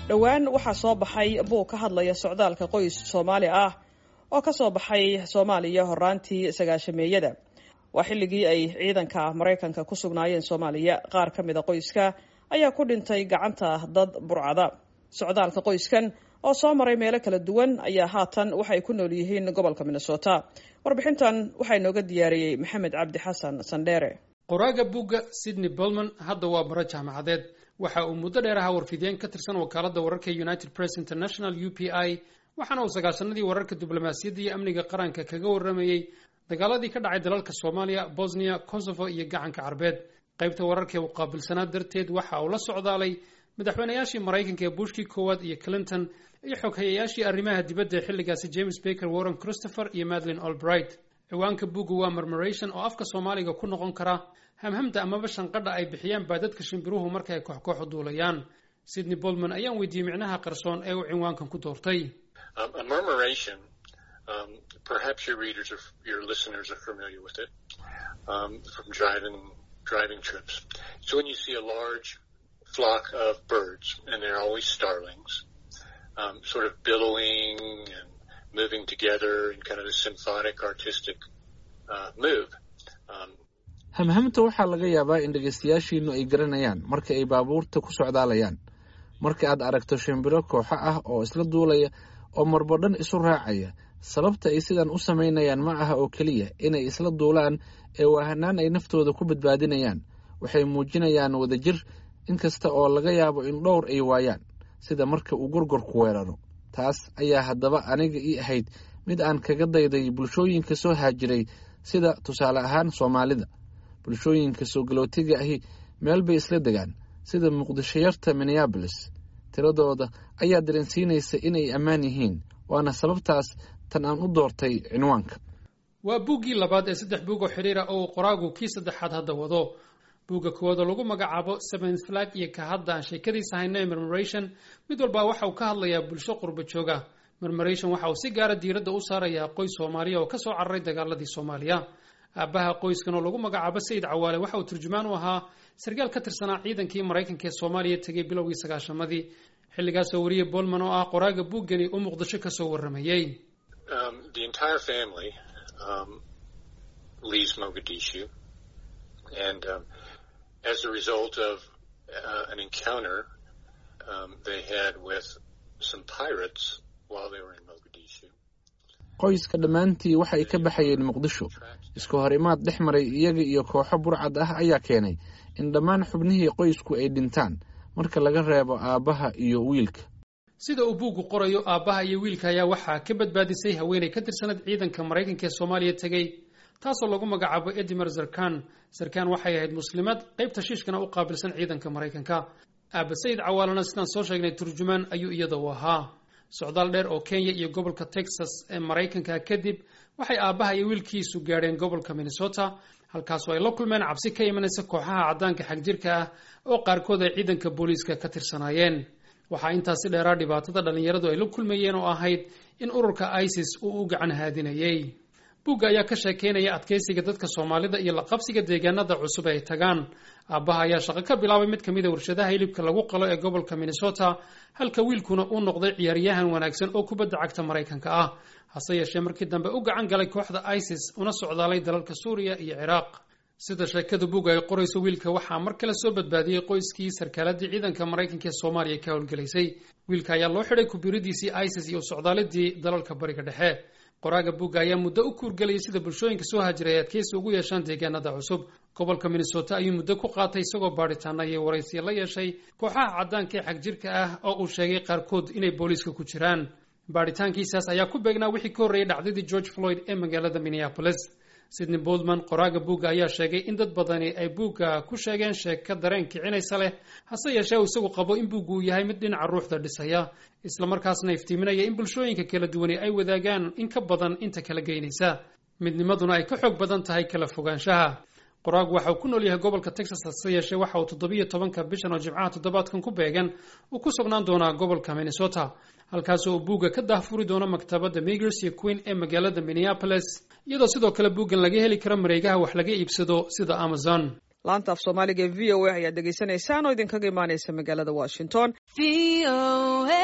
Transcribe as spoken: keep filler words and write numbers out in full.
dhowaan waxaa soo baxay buug ka hadlaya socdaalka qoys Soomaali ah oo ka soo baxay Soomaaliya horaantii sagaashameeyada. waa xilligii ay ciidanka Mareykanka ku sugnaayeen Soomaaliya. qaar ka mid ah qoyska ayaa ku dhintay gacanta dad burcada. socdaalka qoyskan oo soo maray meelo kala duwan ayaa haatan waxay ku nool yihiin gobolka Minnesota. warbixintan waxay nooga diyaariyay Maxamed Cabdi Xasan Sandere. qoraaga buugga Sydney Bowman hadda waa baro jaamacadeed. waxa uu muddo dheer ahaa warfideen ka tirsan wakaaladda wararka United Press International U P I, waxaana uu sagaashanadii wararka diblomaasiyadda iyo amniga qaranka kaga waramayay dagaaladii ka dhacay dalalka Soomaaliya, Bosnia, Kosovo iyo gacanka Carbeed. qaybta wararka uu qaabilsanaa darteed waxa uu la socdaalay madaxweynayaashii Mareykanka ee Bushkii koowaad iyo Clinton iyo xoghayayaashii arrimaha dibadda ee xilligaasi James Baker, Warren Christopher iyo Madeleine Albright. ciwaanka buuggu waa Murmuration oo afka Soomaaliga ku noqon kara hamhamta amaba shanqadha ay bixiyaan baadadka shimbiruhu marka ay koox-koox u duulayaan. Sydney Bowman ayaan weydiiyey micnaha qarsoon ee uu cinwaankan ku doortay. Um, a murmuration, um, perhaps your readers or your listeners are familiar with it um, from driving driving trips. So when you see a large flock of birds, and they're always starlings, um, sort of billowing and moving together in kind of a symphonic, artistic uh, move. Um, hamhamta waxaa laga yaabaa in dhegaystayaashiinu ay garanayaan marka ay baabuurta ku socdaalayaan. marka aad aragto shimbiro kooxo ah oo isla duulaya oo marbo dhan isu raacaya, sababta ay sidan u samaynayaan ma aha oo keliya inay isla duulaan, ee waa hanaan ay naftooda ku badbaadinayaan. waxay muujinayaan wadajir, inkasta oo laga yaabo in dhowr ay waayaan, sida marka uu gorgorku weeraro. taas ayaa haddaba aniga ii ahayd mid aan kaga dayday bulshooyinka soo haajiray, sida tusaale ahaan Soomaalida. bulshooyinka soo galootiga ahi meel bay isla degaan, sida muqdishayarta Minneapolis. tiradooda ayaa dareensiinaysa inay ammaan yihiin, waana sababtaas tan aan u doortay cinwaanka. waa buuggii labaad ee saddex buug oo xiriira oo qoraagu kii saddexaad hadda wado. buugga koowaad oo lagu magacaabo Seventh Flag iyo ka hadda aan sheekadiisa haynay Murmuration, mid walba waxa uu ka hadlayaa bulsho qurba jooga. Murmuration waxa uu si gaara diiradda u saarayaa qoys Soomaaliya oo ka soo cararay dagaaladii Soomaaliya. aabaha qoyskan oo lagu magacaabo Sayid Cawaale waxa uu turjumaan u ahaa sargaal ka tirsanaa ciidankii Mareykanka ee Soomaaliya tagay bilowgii sagaashamadii. xilligaas oo wariyay Bowman oo ah qoraaga buuggani u Muqdisho ka soo waramayay. Um, the entire family um, leaves Mogadishu, and um, as a result of uh, an encounter um, they had with some pirates while they were in Mogadishu. qoyska dhammaantii waxay ka baxayeen Muqdisho. isku horimaad dhex maray iyaga iyo kooxo burcad ah ayaa keenay in dhammaan xubnihii qoysku ay dhintaan, marka laga reebo aabaha iyo wiilka. sida uu buuggu qorayo, aabaha iyo wiilka ayaa waxaa ka badbaadisay haweeney ka tirsanad ciidanka Mareykanka ee Soomaaliya tagay, taasoo lagu magacaabo Edmer Zarkan. Zarkan waxay ahayd muslimad, qaybta shiishkana u qaabilsan ciidanka Mareykanka. aaba Sayid Cawaalana sidaan soo sheegnay turjumaan ayuu iyada u ahaa. socdaal dheer oo Kenya iyo gobolka Texas ee Mareykanka kadib, waxay aabaha iyo wiilkiisu gaadheen gobolka Minnesota, halkaas oo ay la kulmeen cabsi ka imanaysa kooxaha caddaanka xagjirka ah oo qaarkood ay ciidanka booliiska ka tirsanaayeen. waxaa intaasi dheeraa dhibaatada dhalinyaradu ay la kulmayeen oo ahayd in ururka ISIS uu u gacan haadinayay. buugga ayaa ka sheekeynaya adkeysiga dadka Soomaalida iyo la qabsiga deegaanada cusub ay tagaan. aabaha ayaa shaqo ka bilaabay mid kamid ah warshadaha hilibka lagu qalo ee gobolka Minnesota, halka wiilkuna uu noqday ciyaaryahan wanaagsan oo kubadda cagta Mareykanka ah. hase yeeshee markii dambe u gacan galay kooxda ISIS una socdaalay dalalka Suuriya iyo Ciraaq. sida sheekada buugga ay qorayso, wiilka waxaa mar kale soo badbaadiyey qoyskii sarkaaladii ciidanka Mareykanka ee Soomaaliya ka howlgalaysay. wiilka ayaa loo xidhay kubiridiisii ISIS iyo socdaalidii dalalka bariga dhexe. qoraaga buugga ayaa muddo u kuurgelayay sida bulshooyinka soo haajiray adkeysi ugu yeeshaan deegaanada cusub. gobolka Minnesota ayuu muddo ku qaatay isagoo baadhitaana iyo waraysiyo la yeeshay kooxaha caddaanka ee xagjirka ah oo uu sheegay qaarkood inay booliiska ku jiraan. baadhitaankiisaas ayaa ku beegnaa wixii ka horreeyay dhacdadii George Floyd ee magaalada Minneapolis. Sydney Bowman, qoraaga buugga, ayaa sheegay in dad badani ay buugga ku sheegeen sheeko dareen kicinaysa leh, hase yeeshee uu isagu qabo in buuggu uu yahay mid dhinaca ruuxda dhisaya, isla markaasna iftiiminaya in bulshooyinka kala duwani ay wadaagaan in ka badan inta kala geynaysa, midnimaduna ay ka xoog badan tahay kala fogaanshaha. qoraagu waxa uu ku nool yahay gobolka Texas, hase yeeshee waxa uu toddobiyo tobanka bishan oo Jimcaha toddobaadkan ku beegan uu ku sugnaan doonaa gobolka Minnesota, halkaas oo buugga ka daahfuri doono maktabadda Meagers iyo Queen ee magaalada Minneapolis, iyadoo sidoo kale buuggan laga heli karo mareegaha wax laga iibsado sida Amazon. laanta af soomaaliga ee v o a ayaad dhegaysanaysaan oo idinkaga imaanaysa magaalada washington.